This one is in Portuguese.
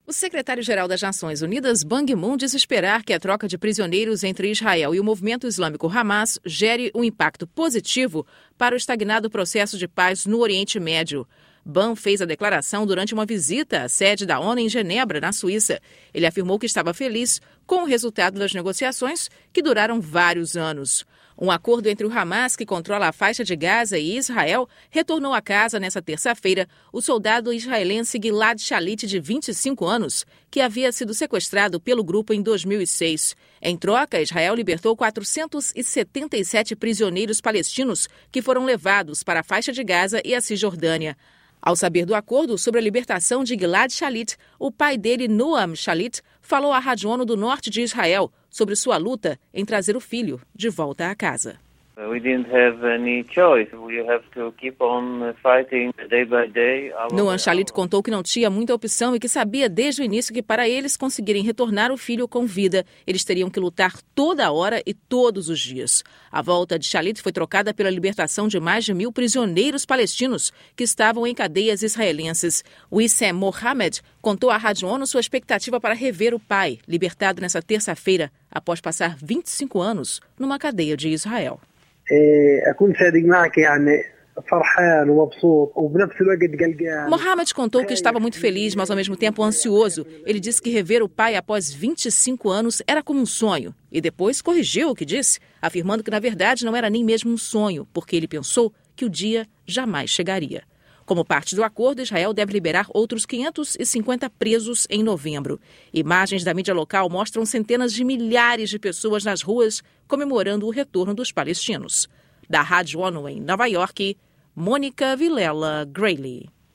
O secretário-geral das Nações Unidas, Ban Ki-moon, diz esperar que a troca de prisioneiros entre Israel e o movimento islâmico Hamas gere um impacto positivo para o estagnado processo de paz no Oriente Médio. Ban fez a declaração durante uma visita à sede da ONU em Genebra, na Suíça. Ele afirmou que estava feliz com o resultado das negociações, que duraram vários anos. Um acordo entre o Hamas, que controla a faixa de Gaza, e Israel, retornou a casa nesta terça-feira o soldado israelense Gilad Shalit, de 25 anos, que havia sido sequestrado pelo grupo em 2006. Em troca, Israel libertou 477 prisioneiros palestinos que foram levados para a faixa de Gaza e a Cisjordânia. Ao saber do acordo sobre a libertação de Gilad Shalit, o pai dele, Noam Shalit, falou à Rádio ONU do norte de Israel sobre sua luta em trazer o filho de volta à casa. Noam Shalit contou que não tinha muita opção e que sabia desde o início que para eles conseguirem retornar o filho com vida, eles teriam que lutar toda hora e todos os dias. A volta de Shalit foi trocada pela libertação de mais de 1.000 prisioneiros palestinos que estavam em cadeias israelenses. Wissam Mohammed contou à Rádio ONU sua expectativa para rever o pai, libertado nesta terça-feira, após passar 25 anos numa cadeia de Israel. Mohammed contou que estava muito feliz, mas ao mesmo tempo ansioso. Ele disse que rever o pai após 25 anos era como um sonho. E depois corrigiu o que disse, afirmando que na verdade não era nem mesmo um sonho, porque ele pensou que o dia jamais chegaria. Como parte do acordo, Israel deve liberar outros 550 presos em novembro. Imagens da mídia local mostram centenas de milhares de pessoas nas ruas comemorando o retorno dos palestinos. Da Rádio ONU em Nova York, Mônica Vilela Grayley.